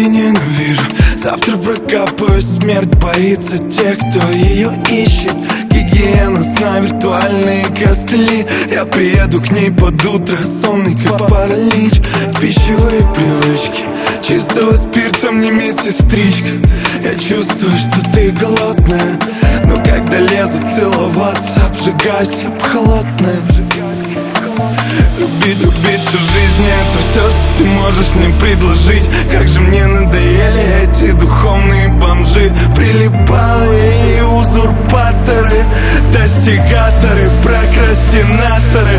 и ненавижу. Завтра прокапаю смерть, боится тех, кто ее ищет. Гигиена, сна, виртуальные костыли. Я приеду к ней под утро, сонный как паралич. Пищевые привычки, чистого спирта мне медсестричка. Я чувствую, что ты голодная, но когда лезу целоваться, обжигаюсь об холодное. Любить всю жизнь — это все, что ты можешь мне предложить. Как же мне надоели эти духовные бомжи, прилипалые и узурпаторы, достигаторы, прокрастинаторы.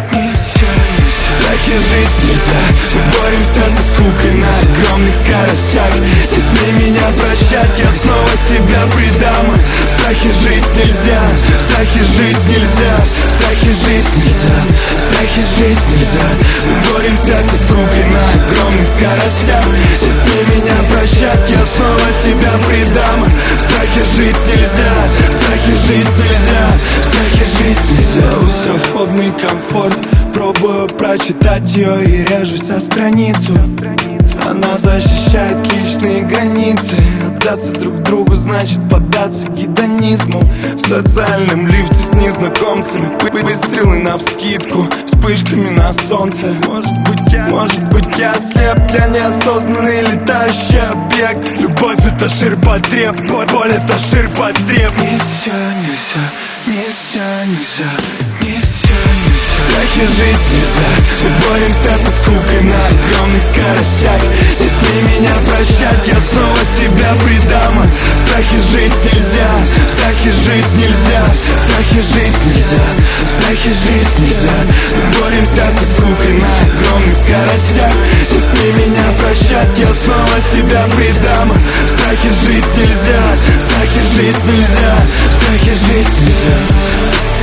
В страхе жить нельзя, мы боремся со скукой на огромных скоростях. Не смей меня прощать, я снова себя предам. В страхе жить нельзя, в страхе жить нельзя, в страхе жить нельзя, в страхе жить нельзя. Мы боремся со скукой на огромных скоростях. Не смей меня прощать, я снова себя предам. В страхе жить нельзя, в страхе жить нельзя, в страхе жить нельзя. Устрофобный комфорт, пробую прочитать ее и режусь о страницу. Она защищает личные границы. Отдаться друг другу значит поддаться гедонизму. В социальном лифте с незнакомцами, выстрелы навскидку, вспышками на солнце. Может быть я слеп, я неосознанный летающий объект. Любовь — это ширпотреб, боль — это ширпотреб. Нельзя, нельзя. В страхе жить нельзя, мы боремся со скукой на огромных скоростях. Не смей меня прощать, я снова себя предам. В страхе жить нельзя, в страхе жить нельзя, в страхе жить нельзя, в страхе жить нельзя. Мы боремся со скукой на огромных скоростях. Не смей меня прощать, я снова себя предам. В страхе жить нельзя, в страхе жить нельзя, в страхе жить нельзя.